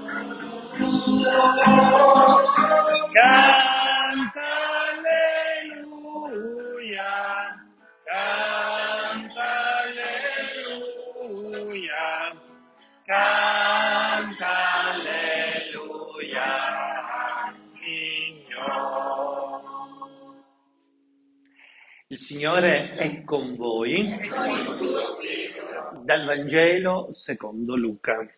Canta alleluia, canta alleluia, canta alleluia, Signore. Il Signore è con voi. Dal Vangelo secondo Luca.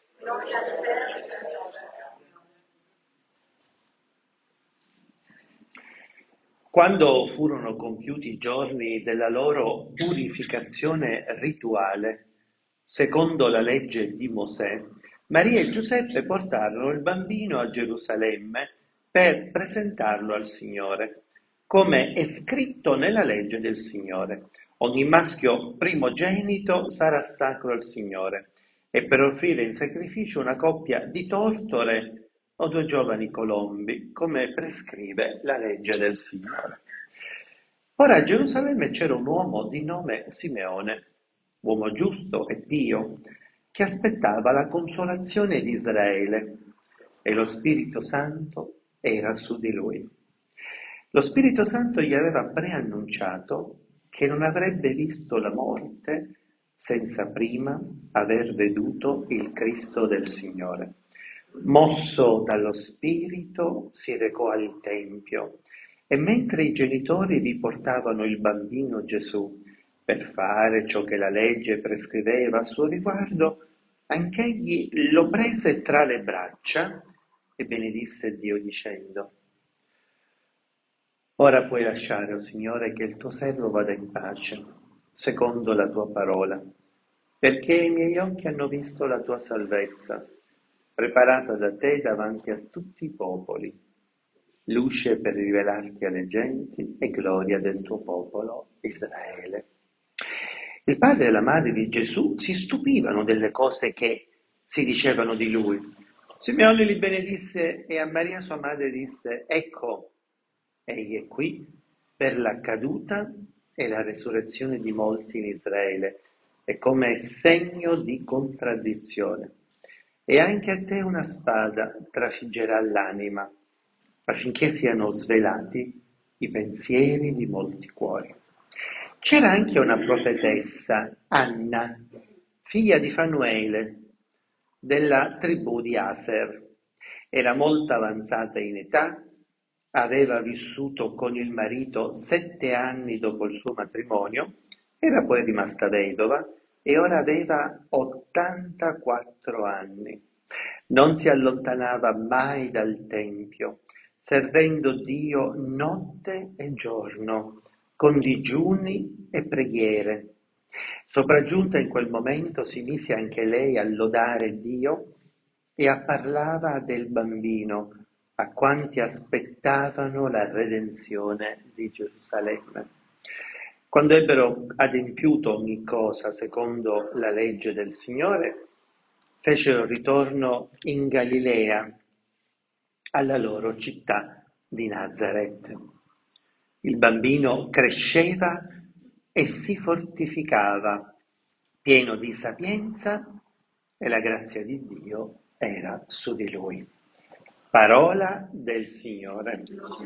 Quando furono compiuti i giorni della loro purificazione rituale, secondo la legge di Mosè, Maria e Giuseppe portarono il bambino a Gerusalemme per presentarlo al Signore, come è scritto nella legge del Signore. Ogni maschio primogenito sarà sacro al Signore, e per offrire in sacrificio una coppia di tortore o 2 giovani colombi, come prescrive la legge del Signore. Ora a Gerusalemme c'era un uomo di nome Simeone, uomo giusto e pio, che aspettava la consolazione di Israele, e lo Spirito Santo era su di lui. Lo Spirito Santo gli aveva preannunciato che non avrebbe visto la morte senza prima aver veduto il Cristo del Signore. Mosso dallo Spirito si recò al Tempio, e mentre i genitori vi portavano il bambino Gesù per fare ciò che la legge prescriveva a suo riguardo, anch'egli lo prese tra le braccia e benedisse Dio dicendo: Ora puoi lasciare, o Signore, che il tuo servo vada in pace, secondo la tua parola, perché i miei occhi hanno visto la tua salvezza, preparata da te davanti a tutti i popoli, luce per rivelarti alle genti e gloria del tuo popolo Israele. Il padre e la madre di Gesù si stupivano delle cose che si dicevano di lui. Simeone li benedisse e a Maria sua madre disse: Ecco, egli è qui per la caduta e la resurrezione di molti in Israele, e come segno di contraddizione. E anche a te una spada trafiggerà l'anima, affinché siano svelati i pensieri di molti cuori. C'era anche una profetessa, Anna, figlia di Fanuele, della tribù di Aser. Era molto avanzata in età, aveva vissuto con il marito 7 anni dopo il suo matrimonio, era poi rimasta vedova e ora aveva 84 anni. Non si allontanava mai dal Tempio, servendo Dio notte e giorno, con digiuni e preghiere. Sopraggiunta in quel momento si mise anche lei a lodare Dio e parlava del bambino a quanti aspettavano la redenzione di Gerusalemme. Quando ebbero adempiuto ogni cosa secondo la legge del Signore, fecero ritorno in Galilea, alla loro città di Nazaret. Il bambino cresceva e si fortificava, pieno di sapienza, e la grazia di Dio era su di lui. Parola del Signore.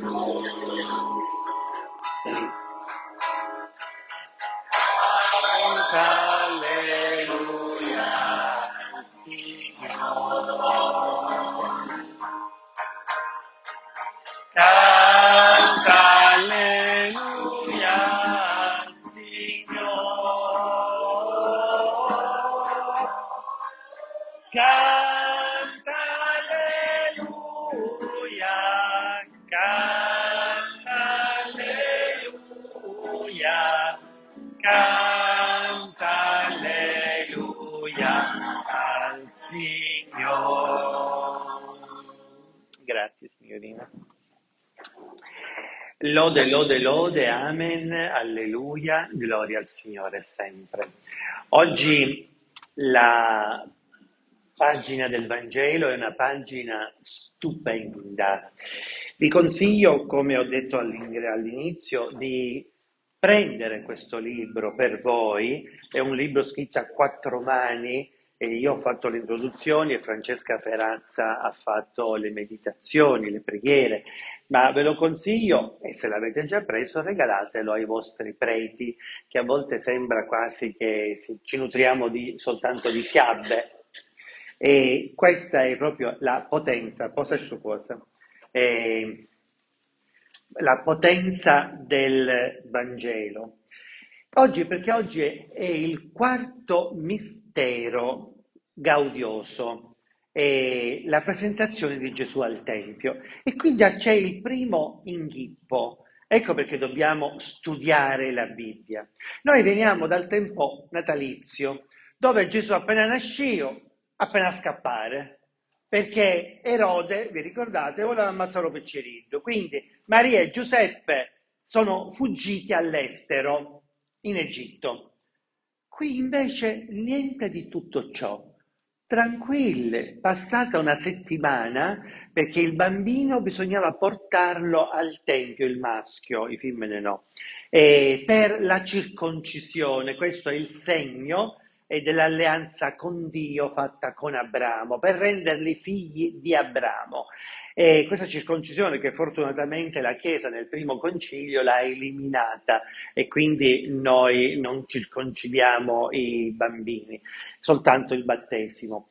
Alleluia, Signore. Canta alleluia, Signore. Canta alleluia, canta alleluia, canta alleluia al Signore. Grazie, signorina. Lode, lode, lode, amen, alleluia, gloria al Signore sempre. Oggi la pagina del Vangelo è una pagina stupenda. Vi consiglio, come ho detto all'inizio, di prendere questo libro per voi. È un libro scritto a 4 mani e io ho fatto le introduzioni e Francesca Ferazza ha fatto le meditazioni, le preghiere, ma ve lo consiglio e se l'avete già preso regalatelo ai vostri preti, che a volte sembra quasi che ci nutriamo soltanto di fiabe. E questa è proprio la potenza, posa su cosa? Eh, la potenza del Vangelo. Oggi, perché oggi è il quarto mistero gaudioso, è la presentazione di Gesù al Tempio. E qui già c'è il primo inghippo. Ecco perché dobbiamo studiare la Bibbia. Noi veniamo dal tempo natalizio, dove Gesù appena nascito, appena scappare, perché Erode, vi ricordate, voleva ammazzarlo per Cirillo. Quindi Maria e Giuseppe sono fuggiti all'estero, in Egitto. Qui invece niente di tutto ciò. Tranquille, passata una settimana, perché il bambino bisognava portarlo al tempio, il maschio, i femmine no, per la circoncisione. Questo è il segno dell'alleanza con Dio fatta con Abramo, per renderli figli di Abramo. E questa circoncisione che fortunatamente la Chiesa nel primo concilio l'ha eliminata e quindi noi non circoncidiamo i bambini, soltanto il battesimo.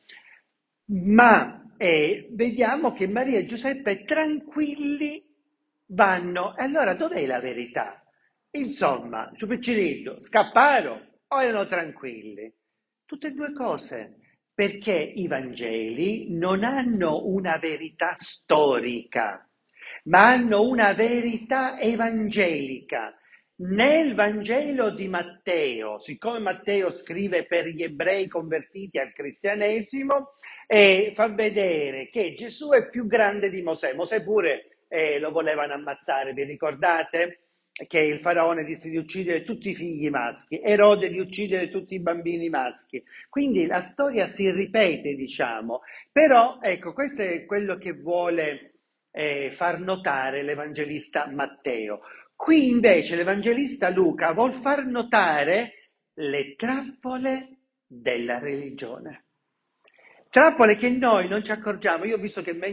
Ma vediamo che Maria e Giuseppe tranquilli vanno. E allora dov'è la verità? Insomma, Ciupiccirillo, scapparono o erano tranquilli? Tutte e due cose, perché i Vangeli non hanno una verità storica, ma hanno una verità evangelica. Nel Vangelo di Matteo, siccome Matteo scrive per gli ebrei convertiti al cristianesimo, fa vedere che Gesù è più grande di Mosè. Mosè pure lo volevano ammazzare, vi ricordate? Che il faraone disse di uccidere tutti i figli maschi, Erode di uccidere tutti i bambini maschi. Quindi la storia si ripete, diciamo. Però, ecco, questo è quello che vuole far notare l'Evangelista Matteo. Qui invece l'Evangelista Luca vuol far notare le trappole della religione. Trappole che noi non ci accorgiamo. Io ho visto che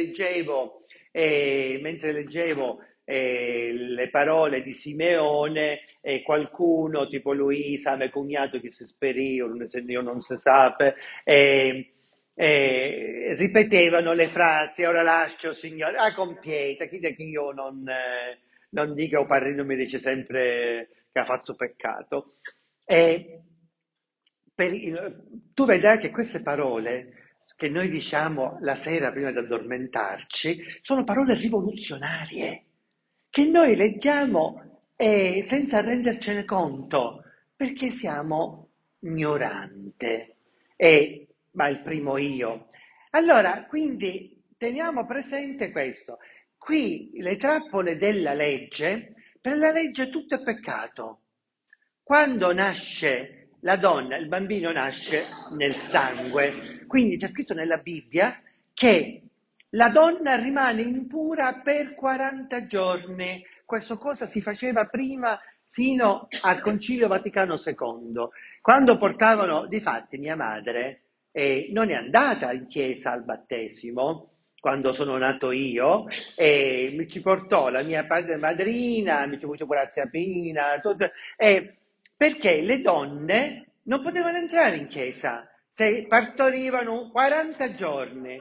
mentre leggevo le parole di Simeone, qualcuno tipo Luisa, mio cognato che si sperio, io non si sa, ripetevano le frasi, ora lascio Signore, compieta, chi che io non dica o parri non mi dice sempre che ha fatto peccato. E tu vedrai che queste parole che noi diciamo la sera prima di addormentarci sono parole rivoluzionarie che noi leggiamo senza rendercene conto perché siamo ignoranti. Ma il primo io. Allora, quindi teniamo presente questo. Qui le trappole della legge, per la legge tutto è peccato. Quando nasce la donna, il bambino nasce nel sangue, quindi c'è scritto nella Bibbia che la donna rimane impura per 40 giorni. Questa cosa si faceva prima sino al Concilio Vaticano II. Quando portavano, difatti, mia madre non è andata in chiesa al battesimo, quando sono nato io, e mi ci portò la mia madrina, mi ci portò Grazia Pina, perché le donne non potevano entrare in chiesa se partorivano 40 giorni.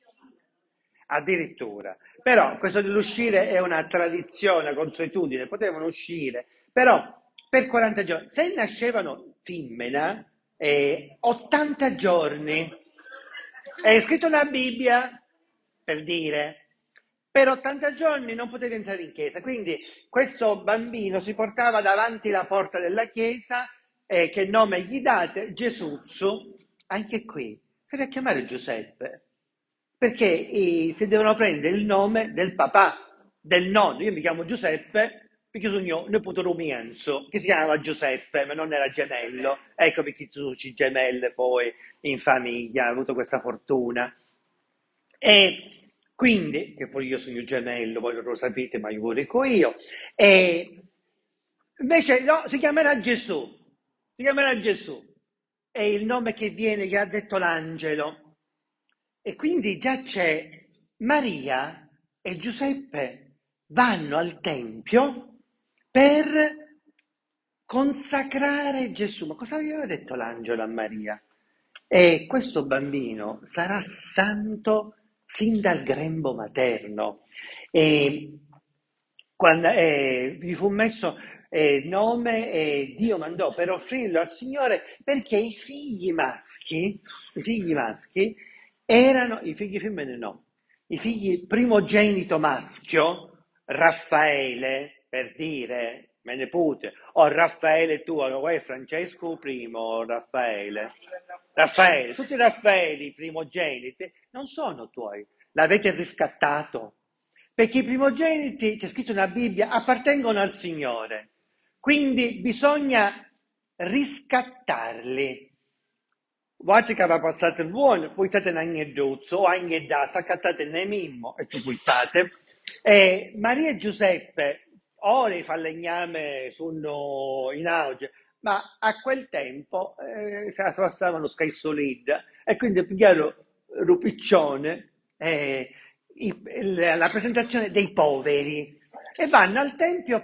Addirittura. Però questo dell'uscire è una tradizione, una consuetudine, potevano uscire, però per 40 giorni. Se nascevano femmina, 80 giorni. È scritto nella Bibbia, per dire, per 80 giorni non potevi entrare in chiesa. Quindi questo bambino si portava davanti la porta della chiesa, che nome gli date? Gesù. Anche qui, devi a chiamare Giuseppe perché si devono prendere il nome del papà, del nonno. Io mi chiamo Giuseppe perché sono io nipote Rumienzo, che si chiamava Giuseppe, ma non era gemello. Ecco perché tu ci gemelle poi in famiglia, ho avuto questa fortuna. E quindi, che poi io sono gemello, voi lo sapete, ma io lo dico io. E invece no, si chiamerà Gesù. Si chiamerà Gesù. è il nome che viene, che ha detto l'angelo. E quindi già c'è Maria e Giuseppe vanno al Tempio per consacrare Gesù. Ma cosa aveva detto l'angelo a Maria? E questo bambino sarà santo sin dal grembo materno. E quando gli fu messo nome e Dio mandò per offrirlo al Signore perché i figli maschi erano, i figli femmine no, i figli primogenito maschio, Raffaele, per dire, me ne pute, o Raffaele tuo, lo vuoi Francesco primo, o Raffaele? Raffaele, tutti i Raffaeli primogeniti non sono tuoi, l'avete riscattato. Perché i primogeniti, c'è scritto nella Bibbia, appartengono al Signore. Quindi bisogna riscattarli. Guardate che aveva passato il buono, poi state in agneduzzo o agnedazza, accattate ne mimmo e ci buttate. E Maria e Giuseppe, ora i falegname sono in auge, ma a quel tempo si passavano scaisolid e quindi pigliarono Rupiccione, la presentazione dei poveri e vanno al tempio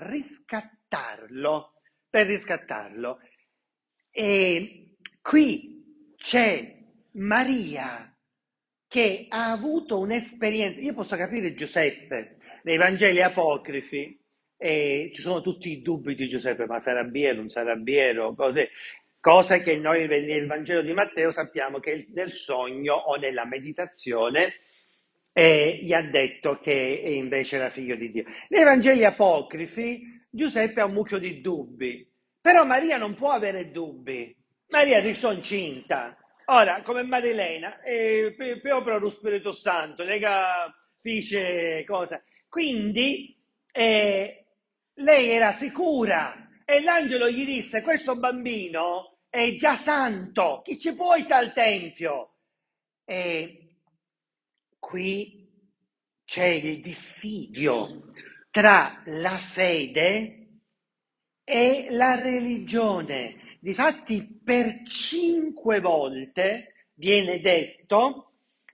per riscattarlo. E qui c'è Maria che ha avuto un'esperienza. Io posso capire Giuseppe, nei Vangeli apocrifi, ci sono tutti i dubbi di Giuseppe, ma sarà biero, non sarà biero, cose che noi nel Vangelo di Matteo sappiamo che nel sogno o nella meditazione gli ha detto che invece era figlio di Dio. Nei Vangeli apocrifi Giuseppe ha un mucchio di dubbi, però Maria non può avere dubbi. Maria riso incinta. Ora, come Marilena, per opera dello Spirito Santo, lega fece cosa. Quindi lei era sicura e l'angelo gli disse: questo bambino è già santo, chi ci può al tempio? E qui c'è il dissidio tra la fede e la religione. Difatti per 5 volte viene detto,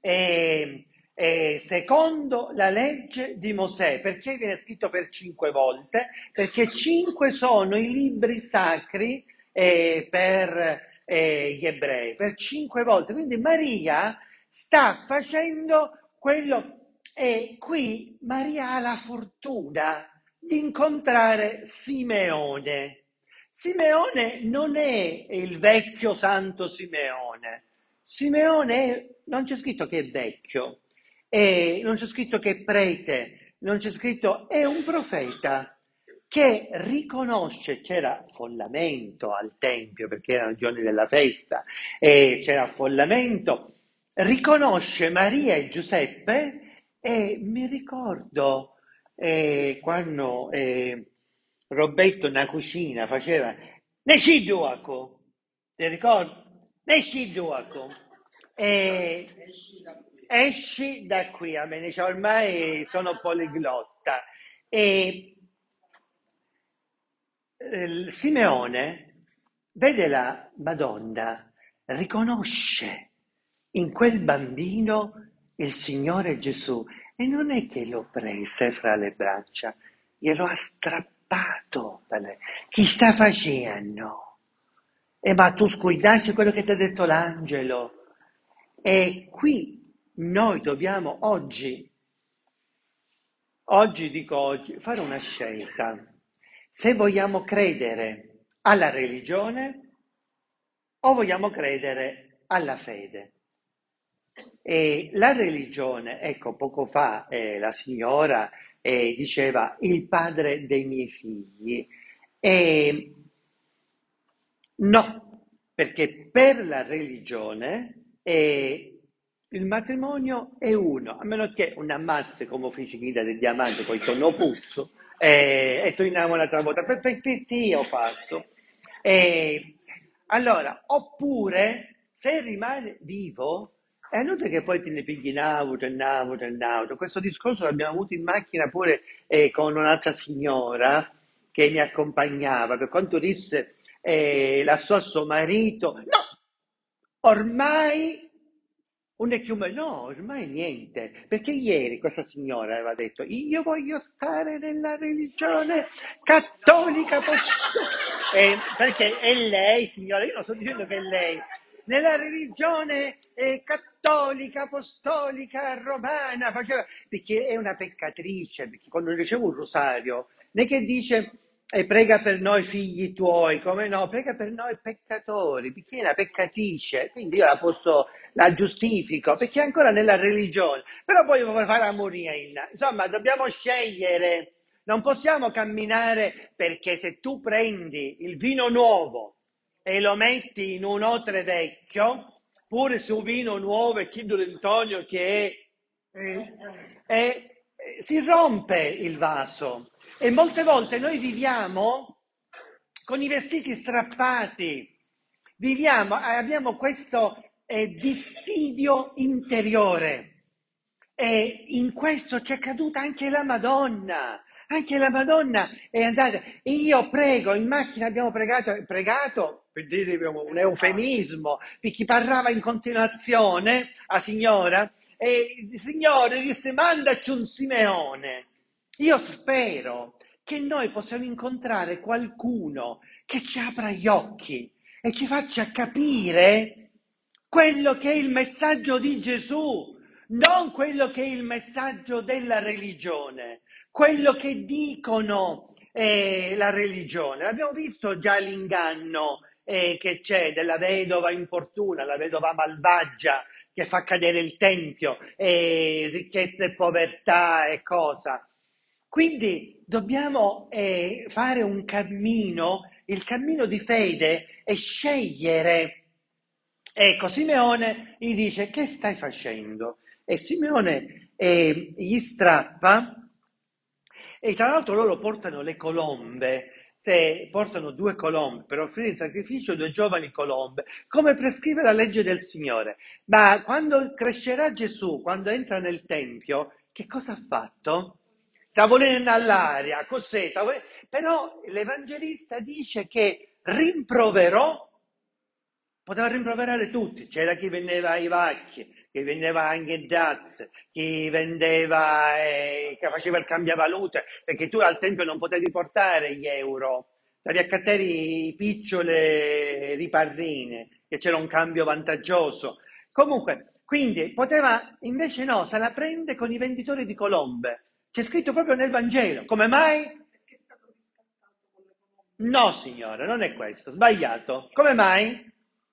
secondo la legge di Mosè. Perché viene scritto per 5 volte? Perché 5 sono i libri sacri per gli ebrei, per 5 volte. Quindi Maria sta facendo quello, e qui Maria ha la fortuna di incontrare Simeone. Simeone non è il vecchio santo Simeone. Non c'è scritto che è vecchio, non c'è scritto che è prete, non c'è scritto, è un profeta che riconosce, c'era affollamento al Tempio perché erano i giorni della festa, e c'era affollamento, riconosce Maria e Giuseppe e mi ricordo quando Robetto nella cucina faceva Nesci Giuaco, ti ricordi? Nesci Giuaco. E esci da qui, a me dice, ormai sono poliglotta. E Simeone vede la Madonna, riconosce in quel bambino il Signore Gesù e non è che lo prese fra le braccia, glielo ha strappato. Chi sta facendo? Ma tu scuidassi quello che ti ha detto l'angelo. E qui noi dobbiamo oggi, fare una scelta. Se vogliamo credere alla religione o vogliamo credere alla fede. E la religione, ecco, poco fa la signora diceva il padre dei miei figli. E no, perché per la religione il matrimonio è uno, a meno che non ammazzi come fece Ghida del Diamante con il tonno puzzo e tu innamorata una volta, per te io faccio. E, allora, oppure, se rimane vivo, è inutile che poi te ne pigli in auto, in auto, in auto. Questo discorso l'abbiamo avuto in macchina pure con un'altra signora che mi accompagnava, per quanto disse lasciò suo marito. No, ormai un echiume, no, ormai niente, perché ieri questa signora aveva detto io voglio stare nella religione cattolica perché è lei, signora, io non sto dicendo che è lei, nella religione cattolica, apostolica, romana, perché è una peccatrice, perché quando riceve un rosario, non è che dice e prega per noi figli tuoi, come no, prega per noi peccatori, perché è una peccatrice, quindi io la giustifico, perché è ancora nella religione, però poi vuole fare la morina, insomma dobbiamo scegliere, non possiamo camminare perché se tu prendi il vino nuovo e lo metti in un otre vecchio, pure su vino nuovo e chiedo Antonio che si rompe il vaso e molte volte noi viviamo con i vestiti strappati, abbiamo questo dissidio interiore. E in questo c'è caduta anche la Madonna. Anche la Madonna è andata. Io prego, in macchina abbiamo pregato per dire un eufemismo, per chi parlava in continuazione a signora, e il Signore disse: mandaci un Simeone. Io spero che noi possiamo incontrare qualcuno che ci apra gli occhi e ci faccia capire quello che è il messaggio di Gesù, non quello che è il messaggio della religione, quello che dicono la religione. Abbiamo visto già l'inganno che c'è della vedova importuna, la vedova malvagia che fa cadere il tempio, ricchezza e povertà e cosa. Quindi dobbiamo fare un cammino, il cammino di fede e scegliere. Ecco, Simeone gli dice: che stai facendo? E Simeone gli strappa, e tra l'altro loro portano le colombe, portano 2 colombe per offrire in sacrificio 2 giovani colombe, come prescrive la legge del Signore. Ma quando crescerà Gesù, quando entra nel Tempio, che cosa ha fatto? Tavolini all'aria, cos'è? Però l'Evangelista dice che rimproverò. Poteva rimproverare tutti, c'era chi vendeva i vacchi, chi vendeva anche Daz, chi vendeva, che faceva il cambiavalute, perché tu al tempio non potevi portare gli euro, devi accattare i picciole riparrine, che c'era un cambio vantaggioso. Comunque, quindi poteva, invece no, se la prende con i venditori di colombe. C'è scritto proprio nel Vangelo. Come mai? No, signore, non è questo, sbagliato. Come mai?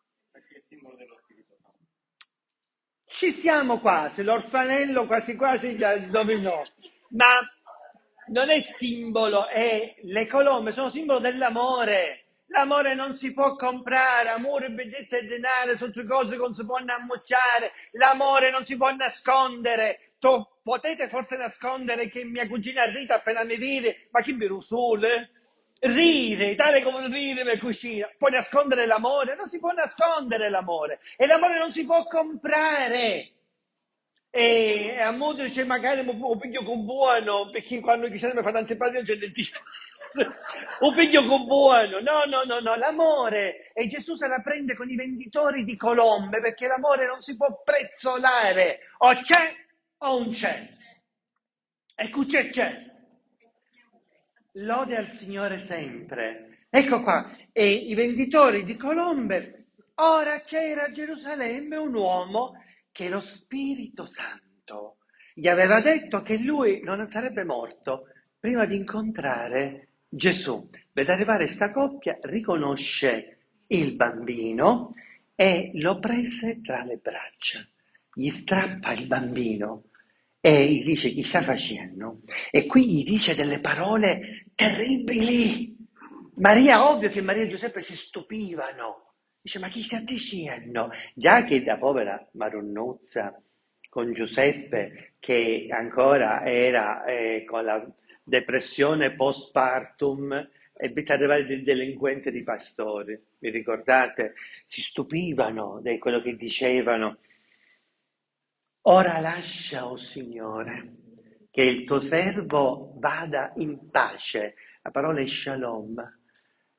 Ci siamo quasi, l'orfanello quasi quasi già indovinò, ma non è simbolo, le colombe sono simbolo dell'amore. L'amore non si può comprare, amore, bellezza e denaro sono due cose che non si possono ammucciare, l'amore non si può nascondere. Potete forse nascondere che mia cugina Rita appena mi vede, ma chi mi rusole? Rire, tale come un rire mia cucina. Puoi nascondere l'amore? Non si può nascondere l'amore. E l'amore non si può comprare. E a modo dice magari un piglio con buono, perché quando chissà mi fanno antipatia c'è del tipo. Un piglio con buono. No, no, no, no, l'amore. E Gesù se la prende con i venditori di colombe, perché l'amore non si può prezzolare. O c'è o non c'è. E qui c'è. Lode al Signore sempre. Ecco qua, e i venditori di colombe. Ora c'era a Gerusalemme un uomo che lo Spirito Santo gli aveva detto che lui non sarebbe morto prima di incontrare Gesù. Vede arrivare questa coppia, riconosce il bambino e lo prese tra le braccia. Gli strappa il bambino e gli dice chi sta facendo? E qui gli dice delle parole terribili. Maria, ovvio che Maria e Giuseppe si stupivano. Dice, ma chi sta dicendo? Già che da povera Maronnuzza con Giuseppe, che ancora era con la depressione postpartum, ebbe ad arrivare del delinquente di pastori. Vi ricordate? Si stupivano di quello che dicevano. Ora lascia, o Signore, che il tuo servo vada in pace. La parola è shalom.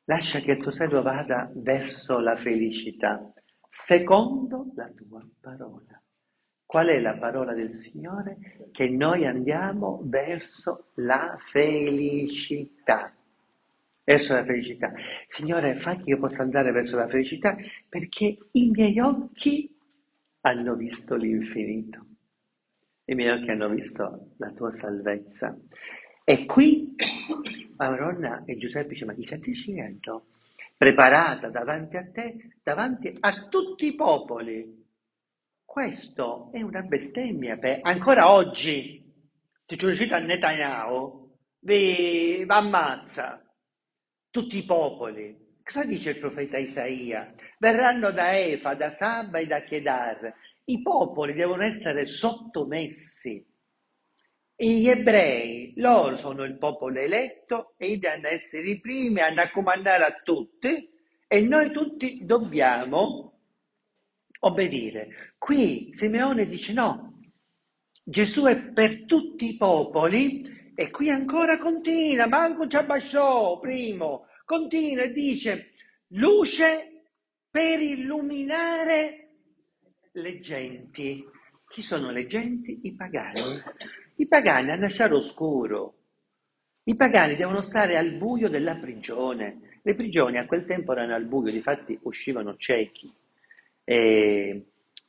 Lascia che il tuo servo vada verso la felicità, secondo la tua parola. Qual è la parola del Signore? Che noi andiamo verso la felicità. Verso la felicità. Signore, fai che io possa andare verso la felicità perché i miei occhi hanno visto l'infinito. I miei occhi hanno visto la tua salvezza. E qui Maronna e Giuseppe dice, ma chi sta dicendo? Preparata davanti a te, davanti a tutti i popoli. Questo è una bestemmia ancora oggi. Se ci riuscite a Netanyahu, vi ammazza tutti i popoli. Cosa dice il profeta Isaia? Verranno da Efa, da Saba e da Kedar. I popoli devono essere sottomessi. E gli ebrei, loro sono il popolo eletto e devono essere i primi a raccomandare a tutti e noi tutti dobbiamo obbedire. Qui Simeone dice no, Gesù è per tutti i popoli e qui ancora continua, manco ci abbassò, primo, continua e dice luce per illuminare le genti. Chi sono le genti? I pagani. I pagani hanno lasciato oscuro. I pagani devono stare al buio della prigione. Le prigioni a quel tempo erano al buio, difatti uscivano ciechi. E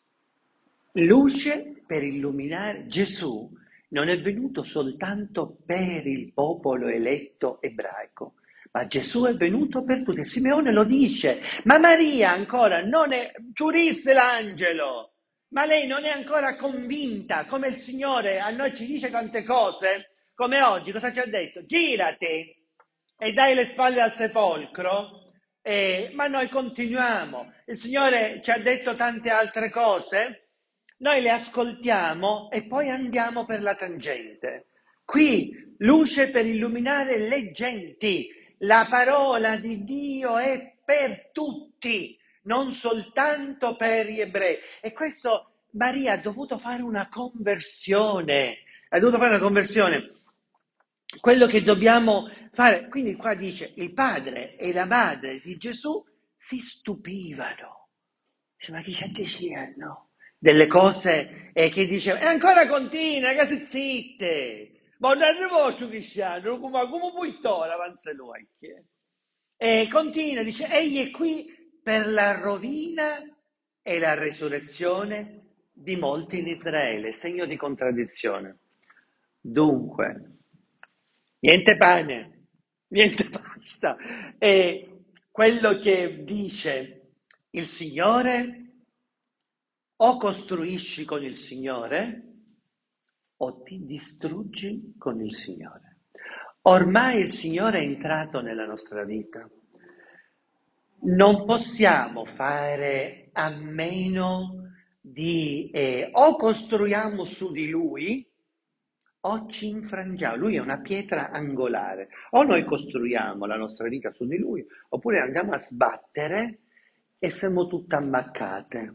luce per illuminare. Gesù non è venuto soltanto per il popolo eletto ebraico, ma Gesù è venuto per tutti. Simeone lo dice, ma Maria ancora non è, giurisse l'angelo, ma lei non è ancora convinta, come il Signore a noi ci dice tante cose, come oggi, cosa ci ha detto? Girati e dai le spalle al sepolcro. Ma noi continuiamo. Il Signore ci ha detto tante altre cose, noi le ascoltiamo e poi andiamo per la tangente. Qui luce per illuminare le genti. La parola di Dio è per tutti, non soltanto per gli ebrei. E questo Maria ha dovuto fare una conversione. Ha dovuto fare una conversione. Quello che dobbiamo fare, quindi qua dice, il padre e la madre di Gesù si stupivano. Dice, ma chi c'è dicendo? Delle cose che diceva, e ancora continua, ragazzi, zitte. Ma non arrivo su cristiano, come puoi trovare avanza lui? E continua, dice, egli è qui per la rovina e la resurrezione di molti in Israele, segno di contraddizione. Dunque, niente pane, niente pasta. E quello che dice il Signore, o costruisci con il Signore o ti distruggi con il Signore. Ormai il Signore è entrato nella nostra vita. Non possiamo fare a meno di o costruiamo su di Lui o ci infrangiamo. Lui è una pietra angolare. O noi costruiamo la nostra vita su di Lui, oppure andiamo a sbattere e siamo tutte ammaccate.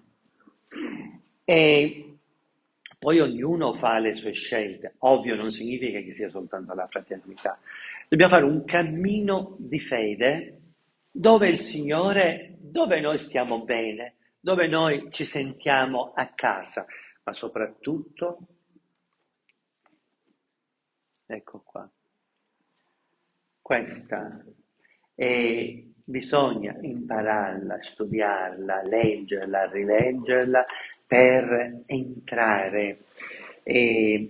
E poi ognuno fa le sue scelte. Ovvio, non significa che sia soltanto la fraternità. Dobbiamo fare un cammino di fede dove il Signore, dove noi stiamo bene, dove noi ci sentiamo a casa, ma soprattutto, ecco qua, questa e bisogna impararla, studiarla, leggerla, rileggerla per entrare. E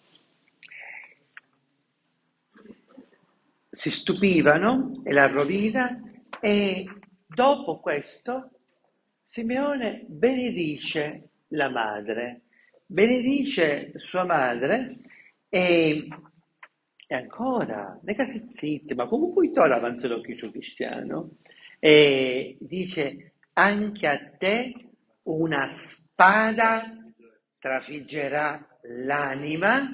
si stupivano e la rovina e dopo questo Simeone benedice la madre, benedice sua madre e ancora, ragazzi zitti, ma come puoi trovare avanti l'occhio cristiano? E dice, anche a te una spada trafiggerà l'anima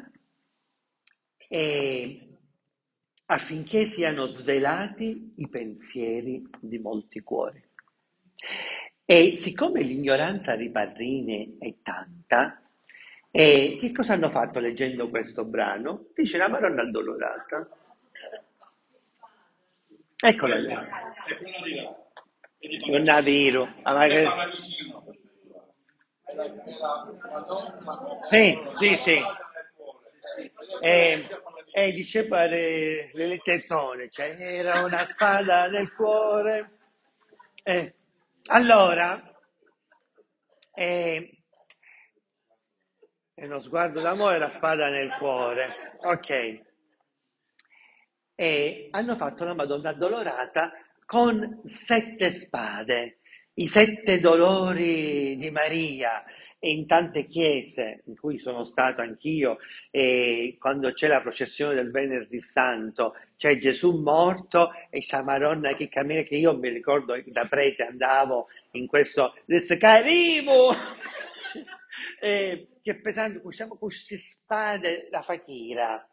e affinché siano svelati i pensieri di molti cuori. E siccome l'ignoranza dei padrini è tanta, che cosa hanno fatto leggendo questo brano? Dice la Madonna Addolorata. Eccola lì. Un naviro. Ah, sì, sì, sì. E, e diceva le tettone, cioè era una spada nel cuore. Eh, allora, eh, è uno sguardo d'amore e la spada nel cuore. Ok. E hanno fatto la Madonna Addolorata con 7 spade, i 7 dolori di Maria. E in tante chiese in cui sono stato anch'io, e quando c'è la processione del Venerdì Santo, c'è Gesù morto e c'è Madonna che cammina, che io mi ricordo che da prete andavo in questo Descarivo che pesante, usciamo con queste spade da fakira.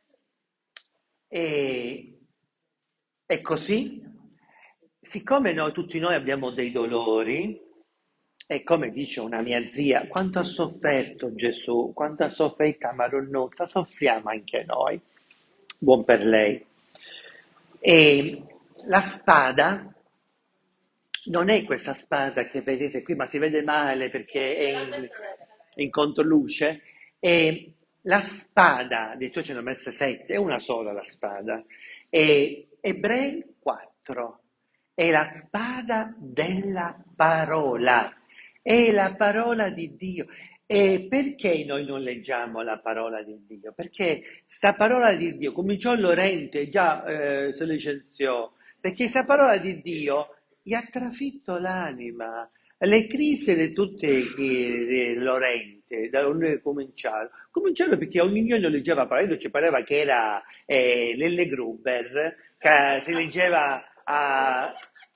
E, e così, siccome tutti noi abbiamo dei dolori, e come dice una mia zia, quanto ha sofferto Gesù, quanto ha sofferto Maronuzza, soffriamo anche noi. Buon per lei. E la spada non è questa spada che vedete qui, ma si vede male perché è in controluce. E la spada, di solito ce ne ho messe 7, è una sola la spada. E Ebrei 4, è la spada della parola, è la parola di Dio. E perché noi non leggiamo la parola di Dio? Perché sta parola di Dio cominciò a Lorente, già si licenziò, perché sta parola di Dio gli ha trafitto l'anima. Le crisi di tutte Lorente, da dove cominciarono? Cominciarono perché ogni giorno leggeva parlando, ci pareva che era Lelle Gruber, che si leggeva a...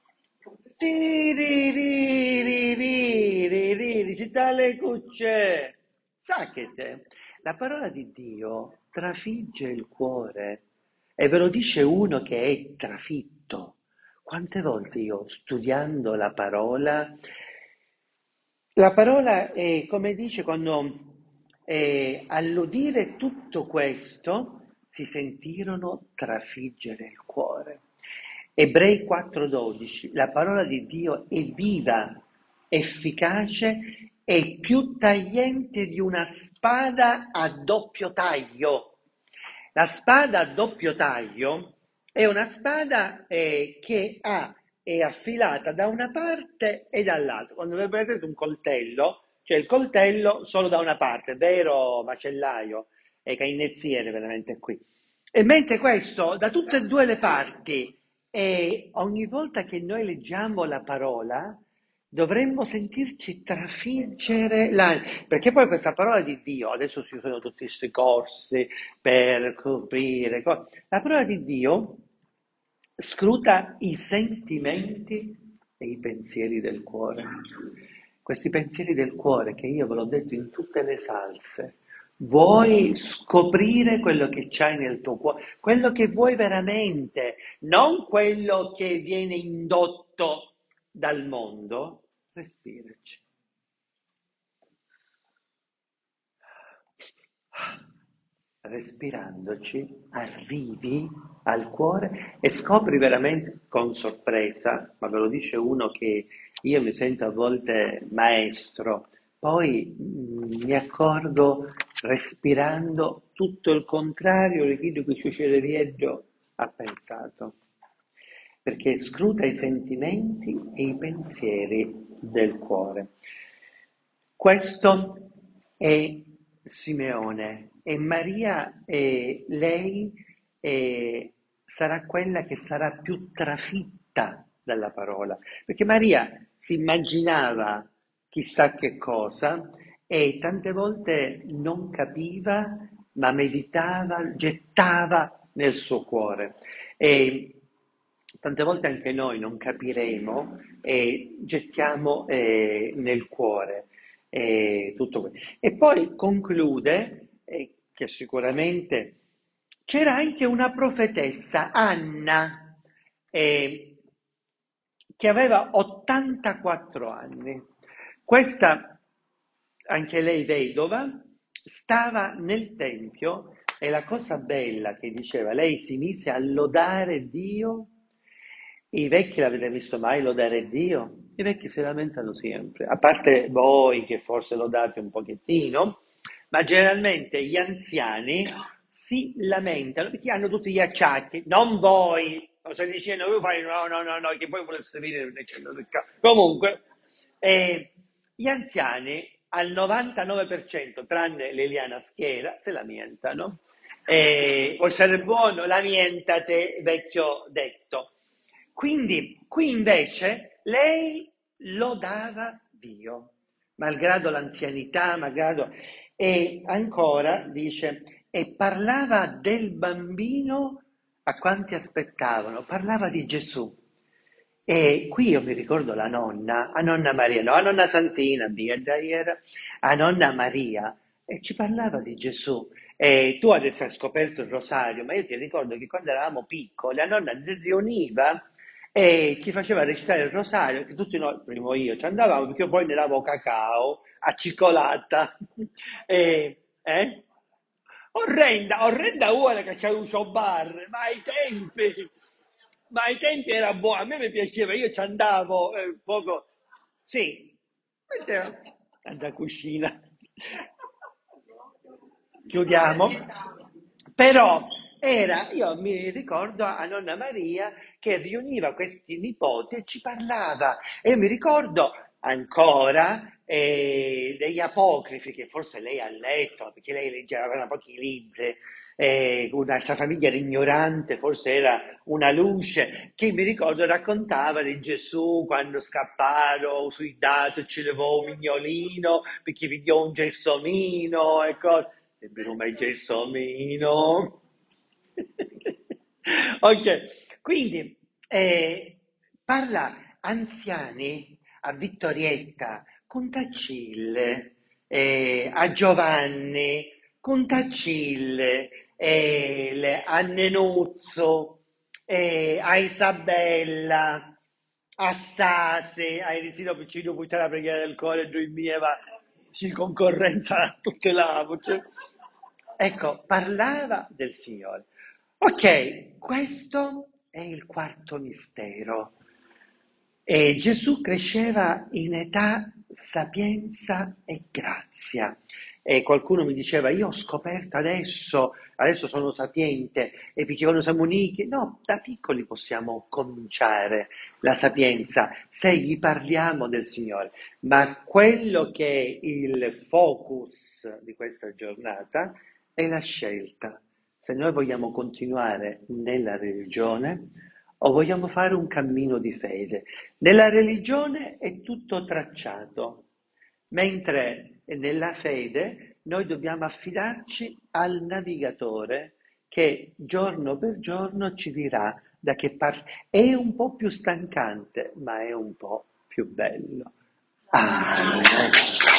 Dice tale cucce. Sa che te? La parola di Dio trafigge il cuore e ve lo dice uno che è trafitto. Quante volte io studiando la parola è come dice quando all'udire tutto questo si sentirono trafiggere il cuore. Ebrei 4:12, la parola di Dio è viva, efficace e più tagliente di una spada a doppio taglio. La spada a doppio taglio è una spada che è affilata da una parte e dall'altra. Quando vedete un coltello, cioè il coltello solo da una parte, vero macellaio? E che inezziere veramente qui. E mentre questo, da tutte e due le parti, e ogni volta che noi leggiamo la parola, dovremmo sentirci trafiggere l'anima, perché poi questa parola di Dio, adesso ci sono tutti questi corsi per coprire, la parola di Dio scruta i sentimenti e i pensieri del cuore. Questi pensieri del cuore che io ve l'ho detto in tutte le salse, vuoi scoprire quello che c'hai nel tuo cuore, quello che vuoi veramente, non quello che viene indotto dal mondo, respiraci. Respirandoci, arrivi al cuore e scopri veramente con sorpresa, ma ve lo dice uno che io mi sento a volte maestro, poi mi accorgo respirando tutto il contrario di quello che il suo cereviello ha pensato, perché scruta i sentimenti e i pensieri del cuore. Questo è Simeone e Maria, lei sarà quella che sarà più trafitta dalla parola, perché Maria si immaginava chissà che cosa e tante volte non capiva, ma meditava, gettava nel suo cuore. E tante volte anche noi non capiremo e gettiamo nel cuore tutto questo. E poi conclude che sicuramente c'era anche una profetessa, Anna, eh, che aveva 84 anni. Questa, anche lei vedova, stava nel tempio e la cosa bella che diceva, lei si mise a lodare Dio I vecchi l'avete visto mai lodare Dio? I vecchi si lamentano sempre, a parte voi che forse lodate un pochettino, ma generalmente gli anziani si lamentano perché hanno tutti gli acciacchi, non voi, lo stai dicendo, voi fai no, no, no, no, che poi volesse venire comunque, gli anziani al 99%, tranne l'Eliana Schiera, si lamentano. Vuoi essere buono? Lamentate, vecchio detto. Quindi qui invece lei lodava Dio, malgrado l'anzianità, malgrado... E ancora dice, e parlava del bambino a quanti aspettavano, parlava di Gesù. E qui io mi ricordo la nonna, a nonna Maria, no, a nonna Santina, era, a nonna Maria, e ci parlava di Gesù. E tu adesso hai scoperto il rosario, ma io ti ricordo che quando eravamo piccoli, la nonna riuniva e ci faceva recitare il rosario, che tutti noi, primo io, ci andavamo, perché io poi ne davo cacao, a cicolata, eh? Orrenda, orrenda ora che c'è un show bar, ma ai tempi era buono, a me mi piaceva, io ci andavo poco, sì, andavo a cucina, chiudiamo, però io mi ricordo a nonna Maria che riuniva questi nipoti e ci parlava, e io mi ricordo ancora degli apocrifi che forse lei ha letto, perché lei leggeva aveva pochi libri, una sua famiglia era ignorante, forse era una luce, che mi ricordo raccontava di Gesù quando scapparono sui dati, ci levò un mignolino perché vi dio un gelsomino e cose. Sempre come il gelsomino. Ok, quindi parla anziani a Vittorietta, con Tacille, a Giovanni, con Tacille, a Nenuzzo, a Isabella, a Stase, a Elisino Piccino, poi la preghiera del cuore, lui mieva, ci concorrenza a tutte le voci. Ecco, parlava del Signore. Ok, questo è il quarto mistero. E Gesù cresceva in età, sapienza e grazia. E qualcuno mi diceva, io ho scoperto adesso sono sapiente, e perché quando siamo uniti, no, da piccoli possiamo cominciare la sapienza, se gli parliamo del Signore. Ma quello che è il focus di questa giornata è la scelta. Se noi vogliamo continuare nella religione o vogliamo fare un cammino di fede. Nella religione è tutto tracciato, mentre nella fede noi dobbiamo affidarci al navigatore che giorno per giorno ci dirà da che parte. È un po' più stancante, ma è un po' più bello. Amen.